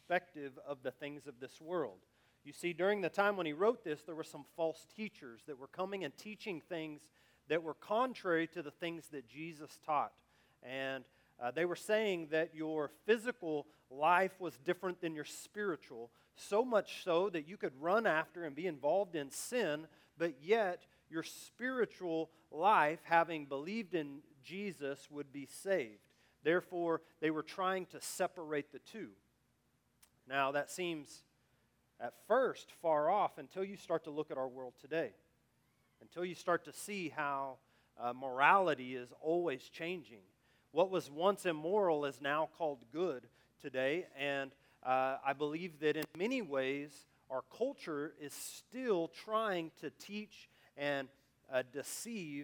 perspective of the things of this world. You see, during the time when he wrote this, there were some false teachers that were coming and teaching things that were contrary to the things that Jesus taught. And they were saying that your physical life was different than your spiritual, so much so that you could run after and be involved in sin, but yet your spiritual life, having believed in Jesus, would be saved. Therefore, they were trying to separate the two. Now, that seems at first far off until you start to look at our world today, until you start to see how morality is always changing. What was once immoral is now called good today, and I believe that in many ways our culture is still trying to teach and deceive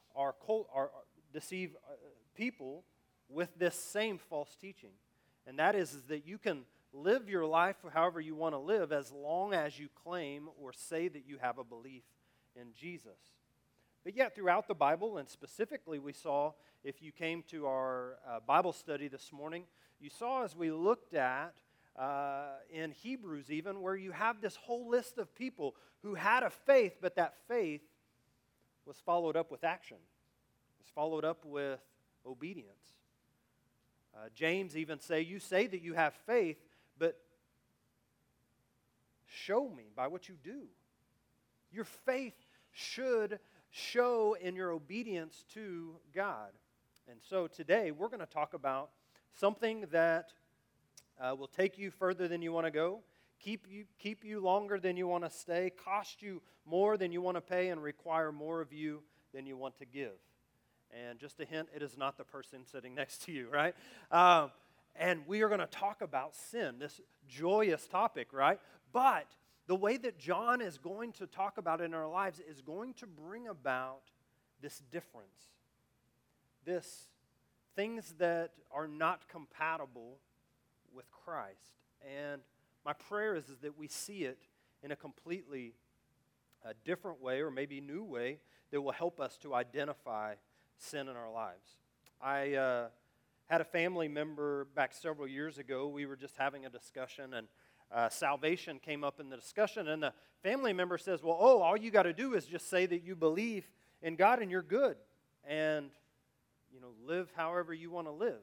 people with this same false teaching. And that is that you can live your life however you want to live as long as you claim or say that you have a belief in Jesus. But yet throughout the Bible, and specifically we saw, if you came to our Bible study this morning, you saw as we looked at in Hebrews even, where you have this whole list of people who had a faith, but that faith was followed up with action. It was followed up with obedience. James even you say that you have faith, but show me by what you do. Your faith should show in your obedience to God. And so today we're going to talk about something that will take you further than you want to go, keep you longer than you want to stay, cost you more than you want to pay, and require more of you than you want to give. And just a hint, it is not the person sitting next to you, right? And we are going to talk about sin, this joyous topic, right? But the way that John is going to talk about it in our lives is going to bring about this difference, this things that are not compatible with Christ. And my prayer is that we see it in a completely different way, or maybe new way, that will help us to identify sin in our lives. I had a family member back several years ago. We were just having a discussion, and salvation came up in the discussion, and the family member says, well, all you got to do is just say that you believe in God and you're good, and live however you want to live.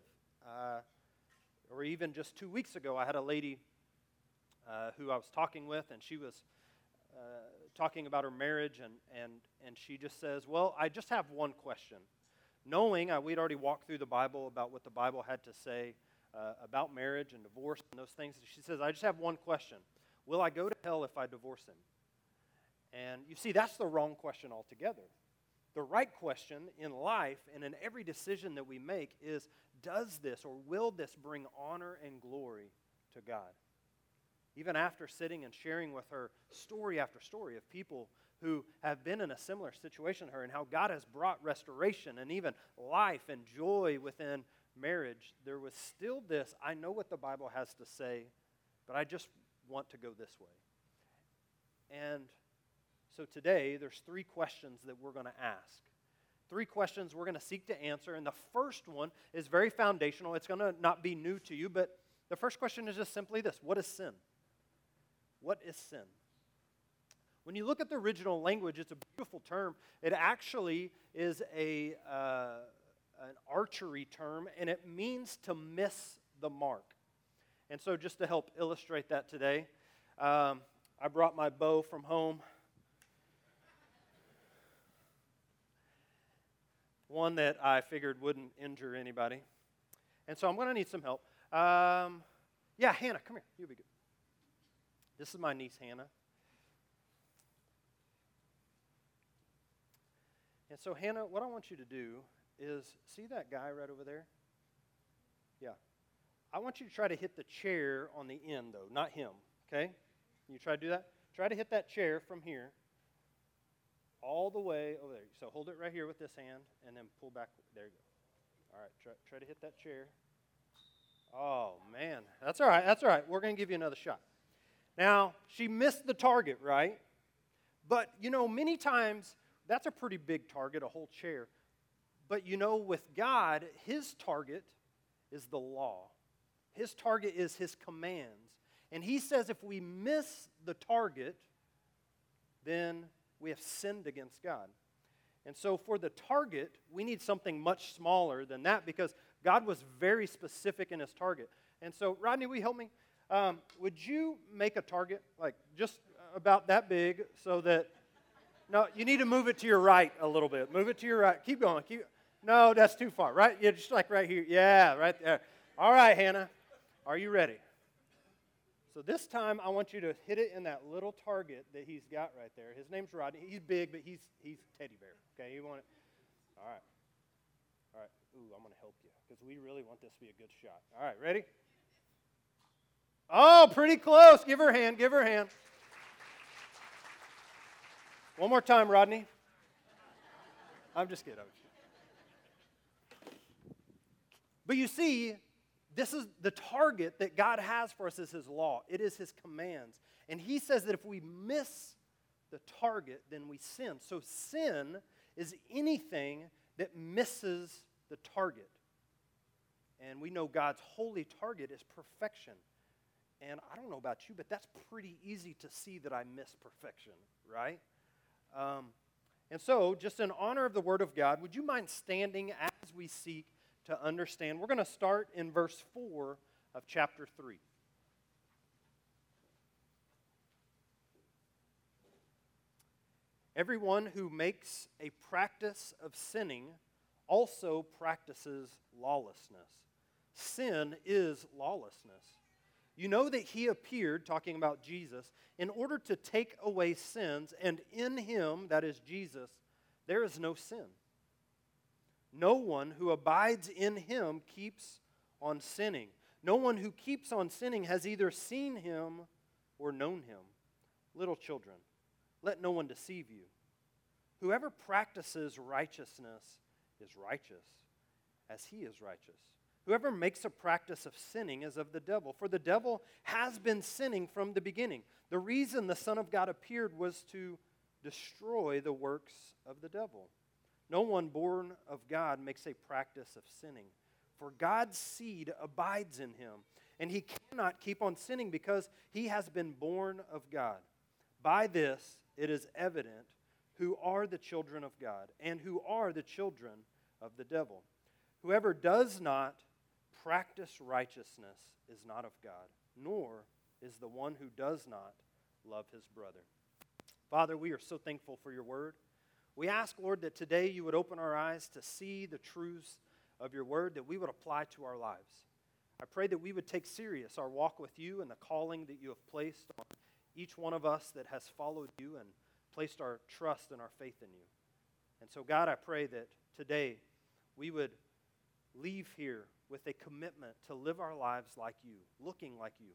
Or even just 2 weeks ago, I had a lady who I was talking with, and she was talking about her marriage, and she just says, well, I just have one question. Knowing we'd already walked through the Bible about what the Bible had to say about marriage and divorce and those things. She says, I just have one question. Will I go to hell if I divorce him? And you see, that's the wrong question altogether. The right question in life and in every decision that we make is, does this or will this bring honor and glory to God? Even after sitting and sharing with her story after story of people who have been in a similar situation to her and how God has brought restoration and even life and joy within marriage, there was still this, I know what the Bible has to say, but I just want to go this way. And so today, there's 3 questions that we're going to ask. 3 questions we're going to seek to answer, and the first one is very foundational. It's going to not be new to you, but the first question is just simply this: what is sin? What is sin? When you look at the original language, it's a beautiful term. It actually is an archery term, and it means to miss the mark. And so just to help illustrate that today, I brought my bow from home. One that I figured wouldn't injure anybody. And so I'm going to need some help. Hannah, come here. You'll be good. This is my niece, Hannah. And so, Hannah, what I want you to do is, see that guy right over there? Yeah. I want you to try to hit the chair on the end, though, not him, okay? Can you try to do that? Try to hit that chair from here all the way over there. So hold it right here with this hand, and then pull back. There you go. All right, try to hit that chair. Oh, man. That's all right. We're going to give you another shot. Now, she missed the target, right? But, many times, that's a pretty big target, a whole chair. But, with God, His target is the law. His target is His commands. And he says if we miss the target, then we have sinned against God. And so for the target, we need something much smaller than that because God was very specific in his target. And so, Rodney, will you help me? Would you make a target, like just about that big so that, no, you need to move it to your right a little bit. Move it to your right. Keep going. No, that's too far, right? Yeah, just like right here. Yeah, right there. All right, Hannah, are you ready? So this time, I want you to hit it in that little target that he's got right there. His name's Rodney. He's big, but he's teddy bear. Okay, you want it? All right. All right. Ooh, I'm going to help you because we really want this to be a good shot. All right, ready? Oh, pretty close. Give her a hand. Give her a hand. One more time, Rodney. I'm just kidding. But you see, this is the target that God has for us is his law. It is his commands. And he says that if we miss the target, then we sin. So sin is anything that misses the target. And we know God's holy target is perfection. And I don't know about you, but that's pretty easy to see that I miss perfection, right? And so, just in honor of the Word of God, would you mind standing as we seek to understand? We're going to start in verse 4 of chapter 3. Everyone who makes a practice of sinning also practices lawlessness. Sin is lawlessness. You know that he appeared, talking about Jesus, in order to take away sins, and in him, that is Jesus, there is no sin. No one who abides in him keeps on sinning. No one who keeps on sinning has either seen him or known him. Little children, let no one deceive you. Whoever practices righteousness is righteous, as he is righteous. Whoever makes a practice of sinning is of the devil, for the devil has been sinning from the beginning. The reason the Son of God appeared was to destroy the works of the devil. No one born of God makes a practice of sinning, for God's seed abides in him, and he cannot keep on sinning because he has been born of God. By this it is evident who are the children of God and who are the children of the devil. Whoever does not practice righteousness is not of God, nor is the one who does not love his brother. Father, we are so thankful for your word. We ask, Lord, that today you would open our eyes to see the truths of your word that we would apply to our lives. I pray that we would take serious our walk with you and the calling that you have placed on each one of us that has followed you and placed our trust and our faith in you. And so, God, I pray that today we would leave here with a commitment to live our lives like you, looking like you.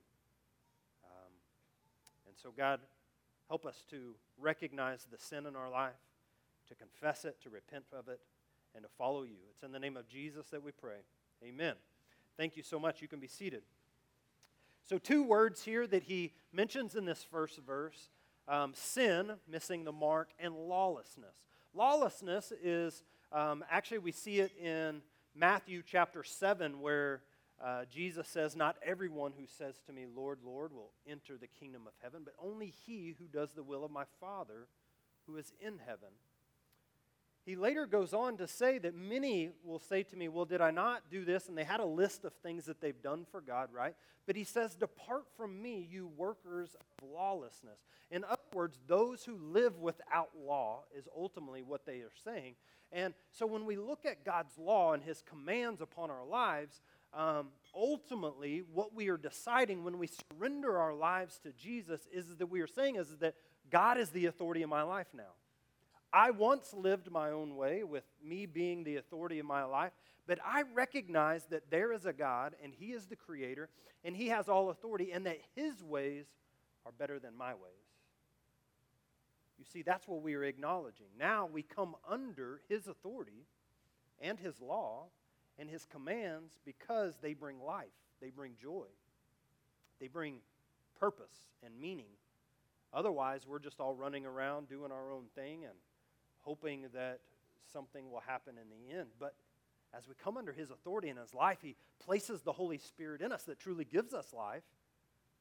And so, God, help us to recognize the sin in our life, to confess it, to repent of it, and to follow you. It's in the name of Jesus that we pray. Amen. Thank you so much. You can be seated. So 2 words here that he mentions in this first verse, sin, missing the mark, and lawlessness. Lawlessness is, actually we see it in Matthew chapter 7 where Jesus says, not everyone who says to me, Lord, Lord, will enter the kingdom of heaven, but only he who does the will of my Father who is in heaven. He later goes on to say that many will say to me, well, did I not do this? And they had a list of things that they've done for God, right? But he says, depart from me, you workers of lawlessness. In other words, those who live without law is ultimately what they are saying. And so when we look at God's law and his commands upon our lives, ultimately what we are deciding when we surrender our lives to Jesus is that we are saying is that God is the authority in my life now. I once lived my own way with me being the authority of my life, but I recognize that there is a God and he is the creator and he has all authority and that his ways are better than my ways. You see, that's what we are acknowledging. Now we come under his authority and his law and his commands because they bring life, they bring joy, they bring purpose and meaning. Otherwise, we're just all running around doing our own thing and hoping that something will happen in the end. But as we come under his authority in his life, he places the Holy Spirit in us that truly gives us life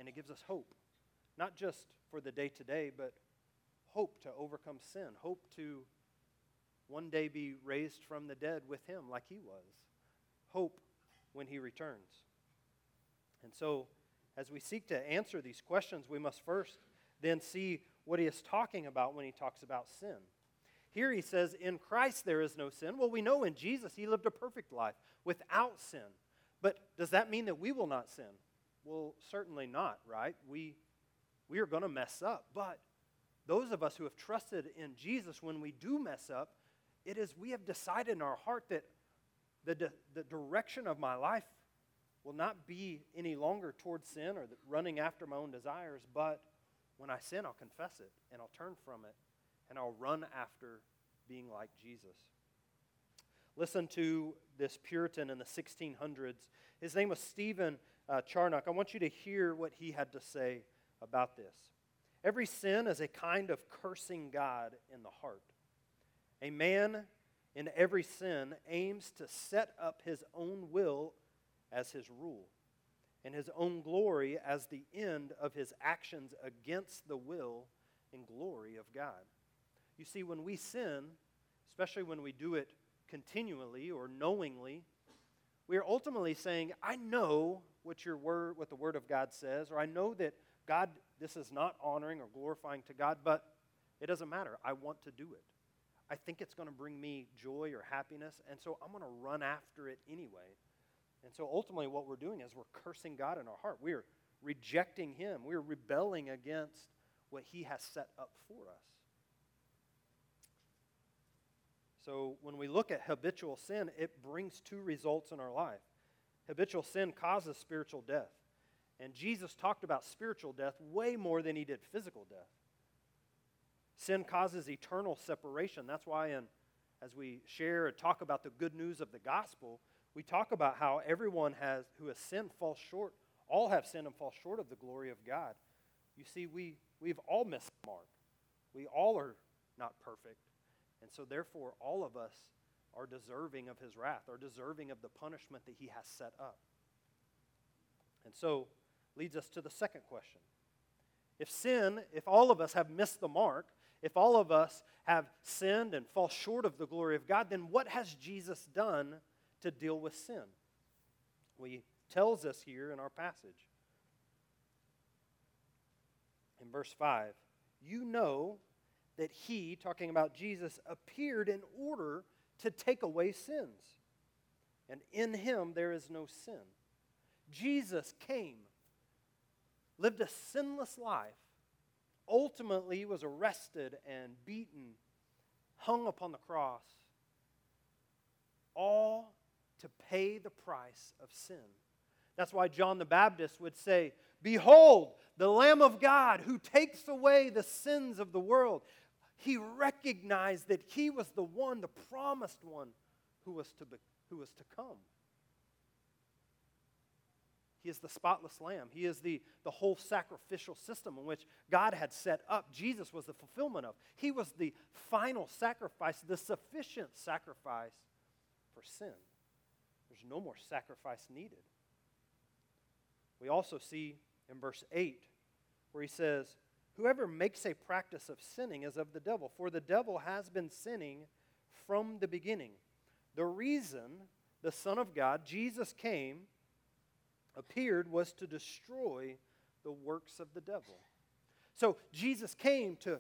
And it gives us hope, not just for the day-to-day, but hope to overcome sin, hope to one day be raised from the dead with him like he was, hope when he returns. And so, as we seek to answer these questions, we must first then see what he is talking about when he talks about sin. Here he says, in Christ there is no sin. Well, we know in Jesus he lived a perfect life without sin. But does that mean that we will not sin? Well, certainly not, right? We are going to mess up. But those of us who have trusted in Jesus, when we do mess up, it is we have decided in our heart that the direction of my life will not be any longer towards sin or running after my own desires, but when I sin, I'll confess it, and I'll turn from it, and I'll run after being like Jesus. Listen to this Puritan in the 1600s. His name was Stephen Charnock. I want you to hear what he had to say about this. Every sin is a kind of cursing God in the heart. A man in every sin aims to set up his own will as his rule, and his own glory as the end of his actions against the will and glory of God. You see, when we sin, especially when we do it continually or knowingly, we are ultimately saying, I know what the Word of God says, or I know that God, this is not honoring or glorifying to God, but it doesn't matter. I want to do it. I think it's going to bring me joy or happiness, and so I'm going to run after it anyway. And so ultimately what we're doing is we're cursing God in our heart. We're rejecting Him. We're rebelling against what He has set up for us. So when we look at habitual sin, it brings two results in our life. Habitual sin causes spiritual death. And Jesus talked about spiritual death way more than He did physical death. Sin causes eternal separation. That's why as we share and talk about the good news of the gospel, we talk about how everyone who has sinned falls short. All have sinned and fall short of the glory of God. You see, we've all missed the mark. We all are not perfect. And so therefore, all of us are deserving of His wrath, are deserving of the punishment that He has set up. And so, leads us to the second question. If all of us have missed the mark, if all of us have sinned and fall short of the glory of God, then what has Jesus done to deal with sin? Well, He tells us here in our passage. In verse 5, you know that He, talking about Jesus, appeared in order to take away sins. And in Him there is no sin. Jesus came, lived a sinless life, ultimately was arrested and beaten, hung upon the cross, all to pay the price of sin. That's why John the Baptist would say, behold, the Lamb of God who takes away the sins of the world. He recognized that He was the one, the promised one, who was to come. He is the spotless Lamb. He is the whole sacrificial system in which God had set up. Jesus was the fulfillment of. He was the final sacrifice, the sufficient sacrifice for sin. There's no more sacrifice needed. We also see in verse 8 where he says, whoever makes a practice of sinning is of the devil, for the devil has been sinning from the beginning. The reason the Son of God, Jesus, appeared was to destroy the works of the devil. So Jesus came to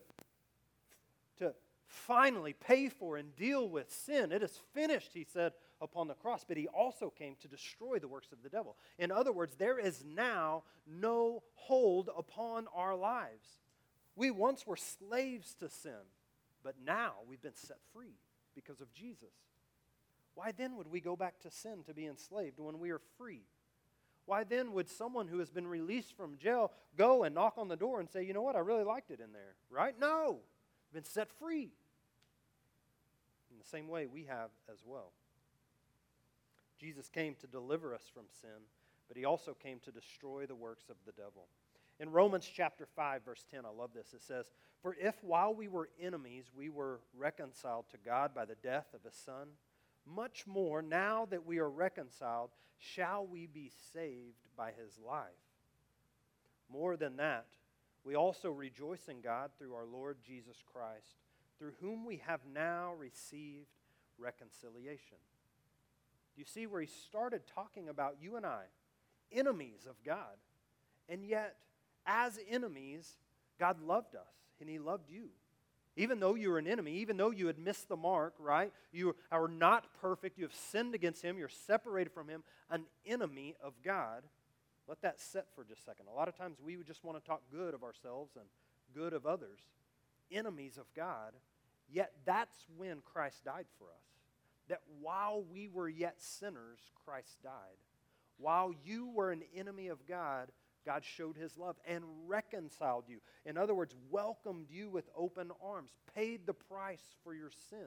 finally pay for and deal with sin. It is finished, He said, upon the cross, but He also came to destroy the works of the devil. In other words, there is now no hold upon our lives. We once were slaves to sin, but now we've been set free because of Jesus. Why then would we go back to sin to be enslaved when we are free? Why then would someone who has been released from jail go and knock on the door and say, you know what, I really liked it in there, right? No, been set free. In the same way we have as well. Jesus came to deliver us from sin, but He also came to destroy the works of the devil. In Romans chapter 5, verse 10, I love this. It says, for if while we were enemies, we were reconciled to God by the death of His Son, much more, now that we are reconciled, shall we be saved by His life. more than that, we also rejoice in God through our Lord Jesus Christ, through whom we have now received reconciliation. Do you see where he started talking about you and I, enemies of God? And yet, as enemies, God loved us, and he loved you. Even though you were an enemy, even though you had missed the mark, right? You are not perfect, you have sinned against him, you're separated from him, an enemy of God. Let that sit for just a second. A lot of times we would just want to talk good of ourselves and good of others. Enemies of God, yet that's when Christ died for us. That while we were yet sinners, Christ died. While you were an enemy of God, God showed his love and reconciled you. In other words, welcomed you with open arms, paid the price for your sin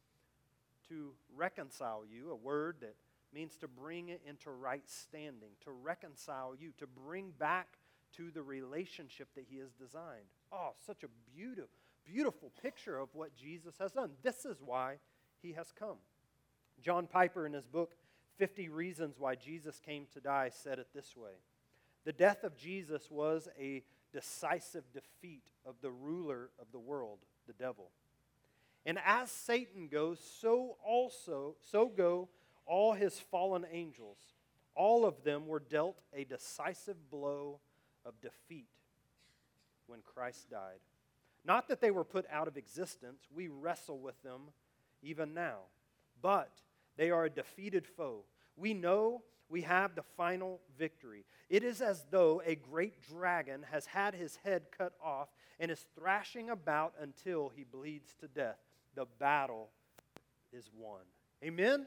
to reconcile you, a word that means to bring it into right standing, to reconcile you, to bring back to the relationship that he has designed. Oh, such a beautiful picture of what Jesus has done. This is why he has come. John Piper, in his book, 50 Reasons Why Jesus Came to Die, said it this way: the death of Jesus was a decisive defeat of the ruler of the world, the devil. And as Satan goes, so go all his fallen angels. All of them were dealt a decisive blow of defeat when Christ died. Not that they were put out of existence, we wrestle with them even now, but they are a defeated foe. We know we have the final victory. It is as though a great dragon has had his head cut off and is thrashing about until he bleeds to death. The battle is won. Amen?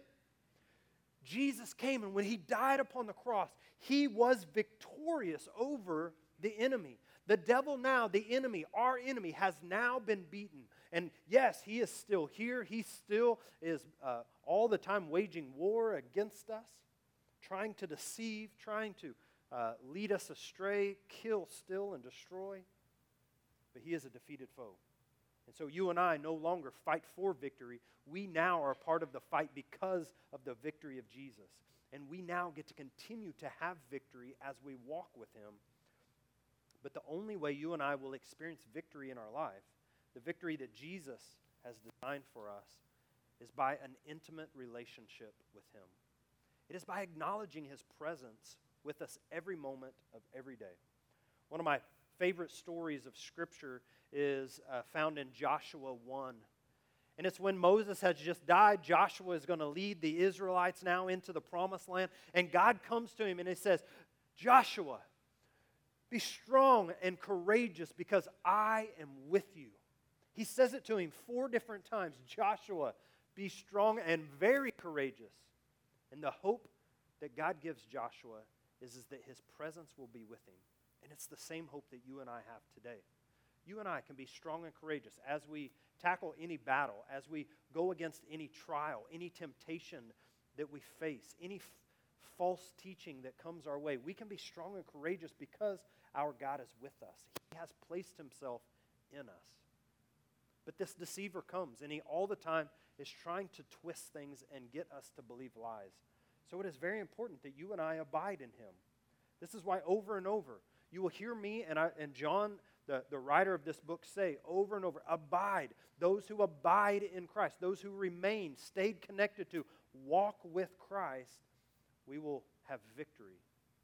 Jesus came, and when he died upon the cross, he was victorious over the enemy. The devil now, the enemy, our enemy, has now been beaten. And yes, he is still here. He still is all the time waging war against us, trying to deceive, trying to lead us astray, kill, steal, and destroy. But he is a defeated foe. And so you and I no longer fight for victory. We now are a part of the fight because of the victory of Jesus. And we now get to continue to have victory as we walk with him. But the only way you and I will experience victory in our life, the victory that Jesus has designed for us, is by an intimate relationship with him. It is by acknowledging his presence with us every moment of every day. One of my favorite stories of Scripture is found in Joshua 1. And it's when Moses has just died. Joshua is going to lead the Israelites now into the promised land. And God comes to him and he says, Joshua, be strong and courageous because I am with you. He says it to him 4 different times. Joshua, be strong and very courageous. And the hope that God gives Joshua is that his presence will be with him. And it's the same hope that you and I have today. You and I can be strong and courageous as we tackle any battle, as we go against any trial, any temptation that we face, any false teaching that comes our way. We can be strong and courageous because our God is with us. He has placed himself in us. But this deceiver comes, and he all the time is trying to twist things and get us to believe lies. So it is very important that you and I abide in him. This is why over and over, you will hear me and John, the writer of this book, say over and over, abide. Those who abide in Christ, those who remain, stayed connected to, walk with Christ, we will have victory.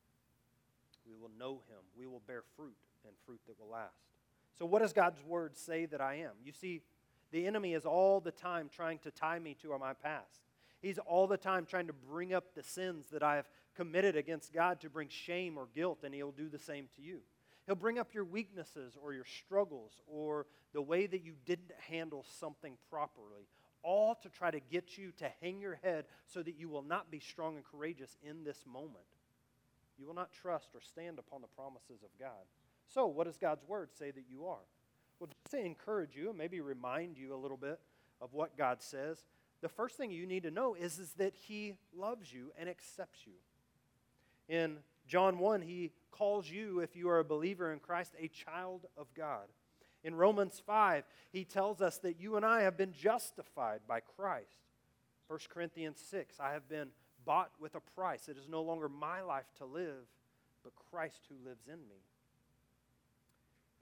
We will know him. We will bear fruit, and fruit that will last. So what does God's word say that I am? You see, the enemy is all the time trying to tie me to my past. He's all the time trying to bring up the sins that I have committed against God to bring shame or guilt, and he'll do the same to you. He'll bring up your weaknesses or your struggles or the way that you didn't handle something properly, all to try to get you to hang your head so that you will not be strong and courageous in this moment. You will not trust or stand upon the promises of God. So what does God's word say that you are? Well, just to encourage you and maybe remind you a little bit of what God says, the first thing you need to know is that he loves you and accepts you. In John 1, he calls you, if you are a believer in Christ, a child of God. In Romans 5, he tells us that you and I have been justified by Christ. 1 Corinthians 6, I have been bought with a price. It is no longer my life to live, but Christ who lives in me.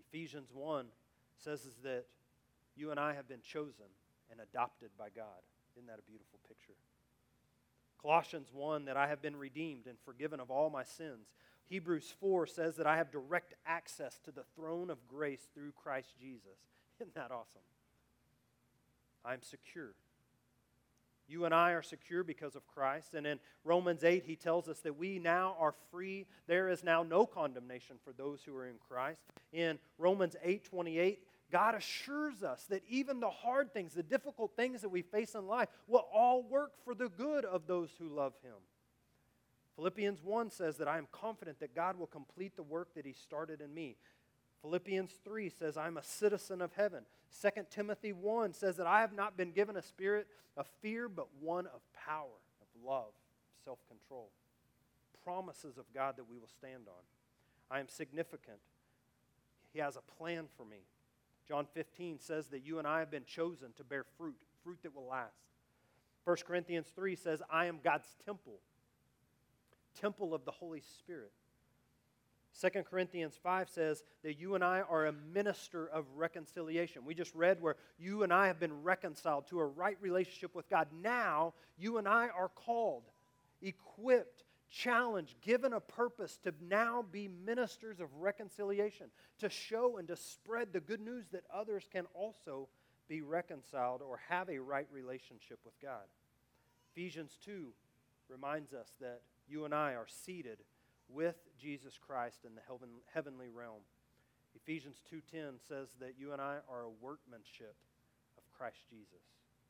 Ephesians 1 says is that you and I have been chosen and adopted by God. Isn't that a beautiful picture? Colossians 1, that I have been redeemed and forgiven of all my sins. Hebrews 4 says that I have direct access to the throne of grace through Christ Jesus. Isn't that awesome? I'm secure. You and I are secure because of Christ. And in Romans 8, he tells us that we now are free. There is now no condemnation for those who are in Christ. In Romans 8:28, God assures us that even the hard things, the difficult things that we face in life will all work for the good of those who love Him. Philippians 1 says that I am confident that God will complete the work that He started in me. Philippians 3 says I'm a citizen of heaven. 2 Timothy 1 says that I have not been given a spirit of fear, but one of power, of love, of self-control. Promises of God that we will stand on. I am significant. He has a plan for me. John 15 says that you and I have been chosen to bear fruit, fruit that will last. 1 Corinthians 3 says, I am God's temple of the Holy Spirit. 2 Corinthians 5 says that you and I are a minister of reconciliation. We just read where you and I have been reconciled to a right relationship with God. Now, you and I are called, equipped, challenged, given a purpose to now be ministers of reconciliation, to show and to spread the good news that others can also be reconciled or have a right relationship with God. Ephesians 2 reminds us that you and I are seated with Jesus Christ in the heavenly realm. Ephesians 2:10 says that you and I are a workmanship of Christ Jesus.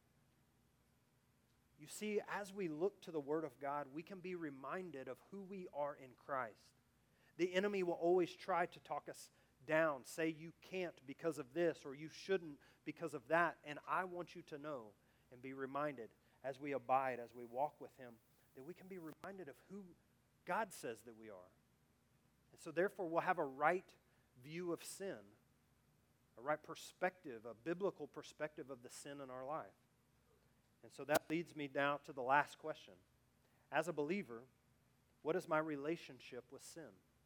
You see, as we look to the Word of God, we can be reminded of who we are in Christ. The enemy will always try to talk us down, say you can't because of this, or you shouldn't because of that. And I want you to know and be reminded as we abide, as we walk with Him, that we can be reminded of who God says that we are. And so therefore we'll have a right view of sin, a right perspective, a biblical perspective of the sin in our life. And so that leads me now to the last question. As a believer, what is my relationship with sin?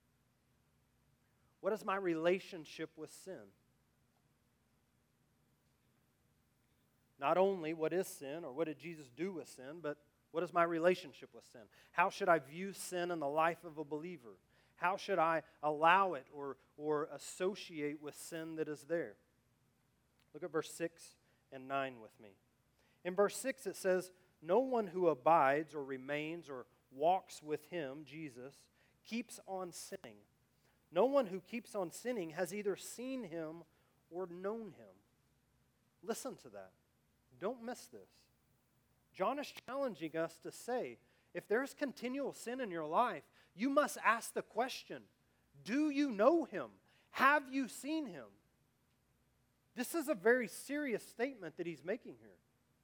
What is my relationship with sin? Not only what is sin or what did Jesus do with sin, but what is my relationship with sin? How should I view sin in the life of a believer? How should I allow it or associate with sin that is there? Look at verse 6 and 9 with me. In verse 6 it says, no one who abides or remains or walks with Him, Jesus, keeps on sinning. No one who keeps on sinning has either seen Him or known Him. Listen to that. Don't miss this. John is challenging us to say, if there's continual sin in your life, you must ask the question, do you know Him? Have you seen Him? This is a very serious statement that he's making here.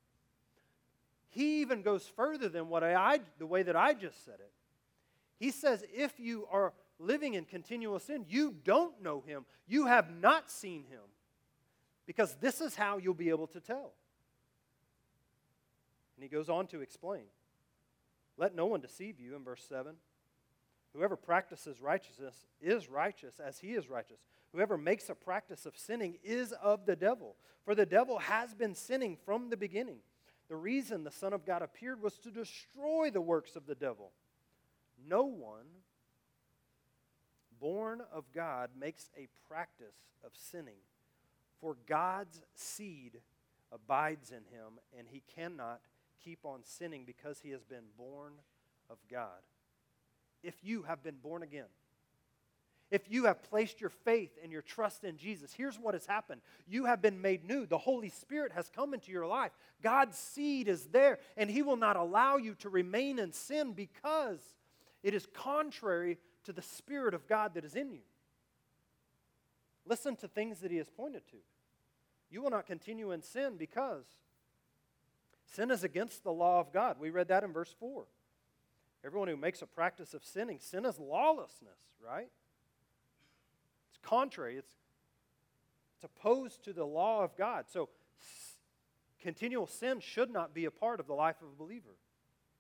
He even goes further than the way that I just said it. He says, if you are living in continual sin, you don't know Him. You have not seen Him. Because this is how you'll be able to tell. And he goes on to explain. Let no one deceive you, in verse 7. Whoever practices righteousness is righteous as he is righteous. Whoever makes a practice of sinning is of the devil. For the devil has been sinning from the beginning. The reason the Son of God appeared was to destroy the works of the devil. No one born of God makes a practice of sinning, for God's seed abides in him, and he cannot keep on sinning because he has been born of God. If you have been born again, if you have placed your faith and your trust in Jesus, here's what has happened. You have been made new. The Holy Spirit has come into your life. God's seed is there, and He will not allow you to remain in sin because it is contrary to the Spirit of God that is in you. Listen to things that He has pointed to. You will not continue in sin because sin is against the law of God. We read that in verse 4. Everyone who makes a practice of sinning, sin is lawlessness, right? It's contrary. It's opposed to the law of God. So continual sin should not be a part of the life of a believer.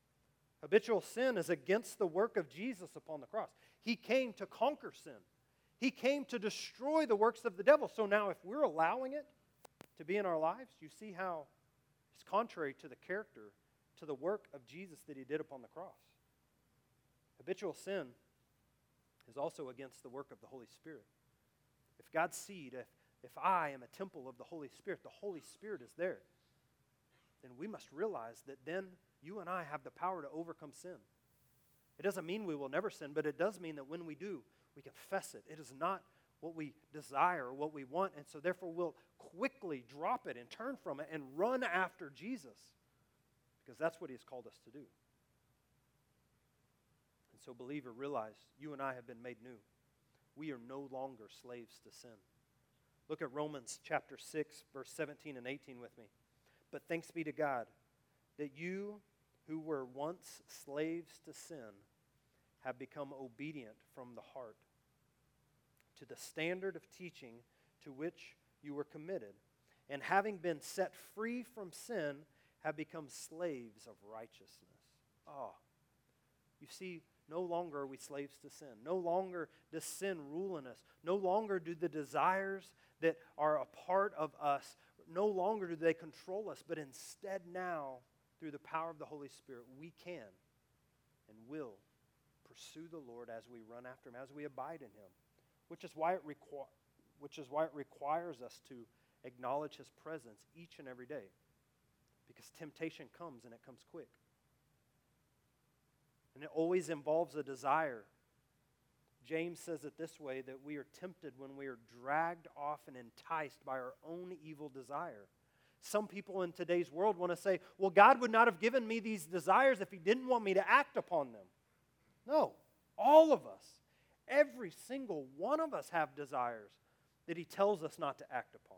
Habitual sin is against the work of Jesus upon the cross. He came to conquer sin. He came to destroy the works of the devil. So now if we're allowing it to be in our lives, you see how it's contrary to the character, to the work of Jesus that he did upon the cross. Habitual sin is also against the work of the Holy Spirit. If God's seed, if I am a temple of the Holy Spirit, the Holy Spirit is there, then we must realize that then you and I have the power to overcome sin. It doesn't mean we will never sin, but it does mean that when we do, we confess it. It is not what we desire or what we want, and so therefore we'll quickly drop it and turn from it and run after Jesus, because that's what he has called us to do. And so, believer, realize you and I have been made new. We are no longer slaves to sin. Look at Romans chapter 6, verse 17 and 18 with me. But thanks be to God that you who were once slaves to sin have become obedient from the heart to the standard of teaching to which you were committed, and having been set free from sin, have become slaves of righteousness. Oh, you see, no longer are we slaves to sin. No longer does sin rule in us. No longer do the desires that are a part of us, no longer do they control us, but instead now, through the power of the Holy Spirit, we can and will pursue the Lord as we run after him, as we abide in him, which is why it requires us to acknowledge his presence each and every day, because temptation comes and it comes quick. And it always involves a desire. James says it this way, that we are tempted when we are dragged off and enticed by our own evil desire. Some people in today's world want to say, well, God would not have given me these desires if he didn't want me to act upon them. No, all of us, every single one of us have desires that he tells us not to act upon.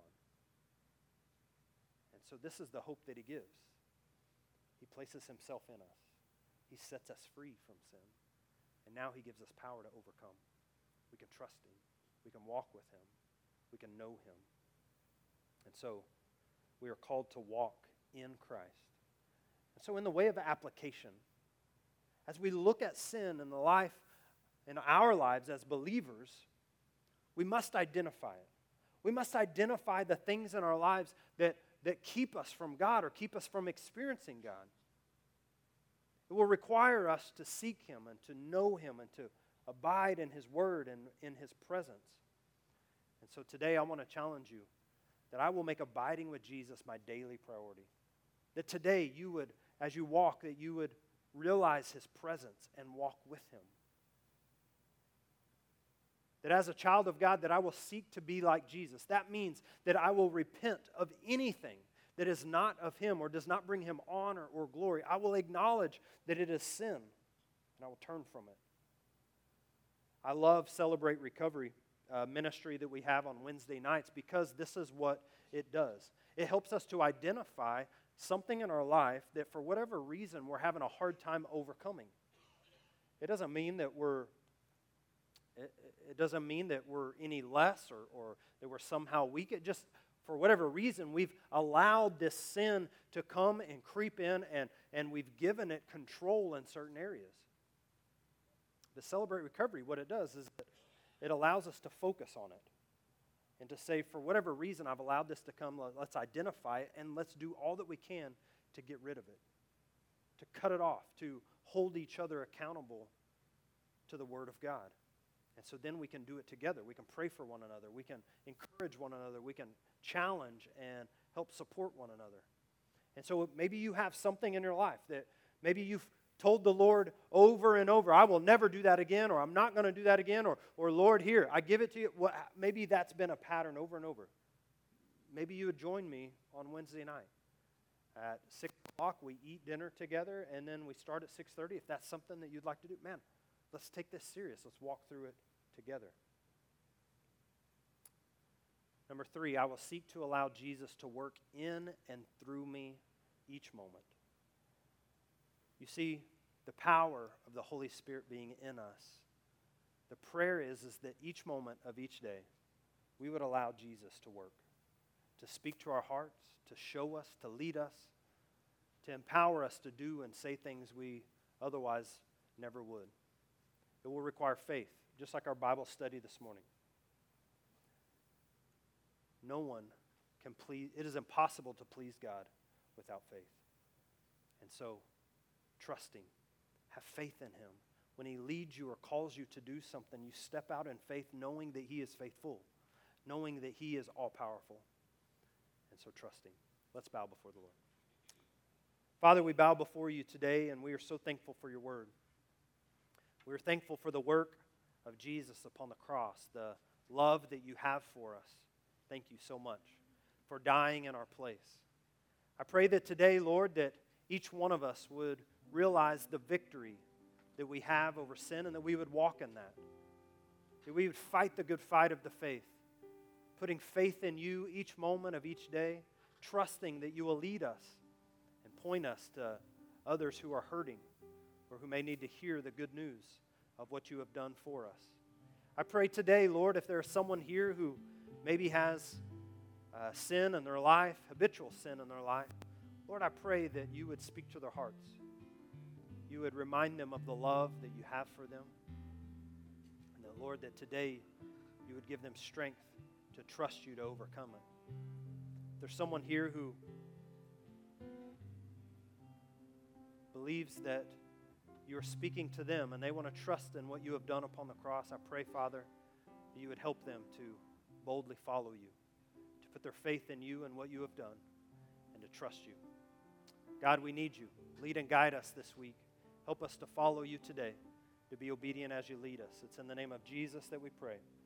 And so this is the hope that he gives. He places himself in us. He sets us free from sin. And now he gives us power to overcome. We can trust him. We can walk with him. We can know him. And so we are called to walk in Christ. And so in the way of application, as we look at sin in the life, in our lives as believers, we must identify it. We must identify the things in our lives that keep us from God or keep us from experiencing God. It will require us to seek him and to know him and to abide in his word and in his presence. And so today I want to challenge you that I will make abiding with Jesus my daily priority. That today you would, as you walk, that you would realize his presence and walk with him. That as a child of God, that I will seek to be like Jesus. That means that I will repent of anything that is not of him or does not bring him honor or glory. I will acknowledge that it is sin, and I will turn from it. I love Celebrate Recovery ministry that we have on Wednesday nights, because this is what it does. It helps us to identify something in our life that for whatever reason we're having a hard time overcoming. It doesn't mean that we're any less or that we're somehow weak. It just, for whatever reason, we've allowed this sin to come and creep in, and we've given it control in certain areas. The Celebrate Recovery, what it does is that it allows us to focus on it and to say, for whatever reason I've allowed this to come, let's identify it and let's do all that we can to get rid of it, to cut it off, to hold each other accountable to the Word of God. And so then we can do it together. We can pray for one another. We can encourage one another. We can challenge and help support one another. And so maybe you have something in your life that maybe you've told the Lord over and over, I will never do that again, or I'm not going to do that again, or Lord, here, I give it to you. Well, maybe that's been a pattern over and over. Maybe you would join me on Wednesday night. At 6 o'clock, we eat dinner together, and then we start at 6:30. If that's something that you'd like to do, man, let's take this serious. Let's walk through it together. Number 3, I will seek to allow Jesus to work in and through me each moment. You see, the power of the Holy Spirit being in us, the prayer is that each moment of each day, we would allow Jesus to work, to speak to our hearts, to show us, to lead us, to empower us to do and say things we otherwise never would. It will require faith, just like our Bible study this morning. no one can please, it is impossible to please God without faith. And so, trust Him. Have faith in Him. When He leads you or calls you to do something, you step out in faith knowing that He is faithful, knowing that He is all-powerful. And so trust Him. Let's bow before the Lord. Father, we bow before you today, and we are so thankful for your word. We are thankful for the work of Jesus upon the cross, the love that you have for us. Thank you so much for dying in our place. I pray that today, Lord, that each one of us would realize the victory that we have over sin and that we would walk in that. That we would fight the good fight of the faith, putting faith in you each moment of each day, trusting that you will lead us and point us to others who are hurting or who may need to hear the good news of what you have done for us. I pray today, Lord, if there is someone here who maybe has sin in their life, habitual sin in their life, Lord, I pray that you would speak to their hearts. You would remind them of the love that you have for them. And that, Lord, that today you would give them strength to trust you to overcome it. If there's someone here who believes that you are speaking to them and they want to trust in what you have done upon the cross, I pray, Father, that you would help them to boldly follow you, to put their faith in you and what you have done, and to trust you. God, we need you. Lead and guide us this week. Help us to follow you today, to be obedient as you lead us. It's in the name of Jesus that we pray.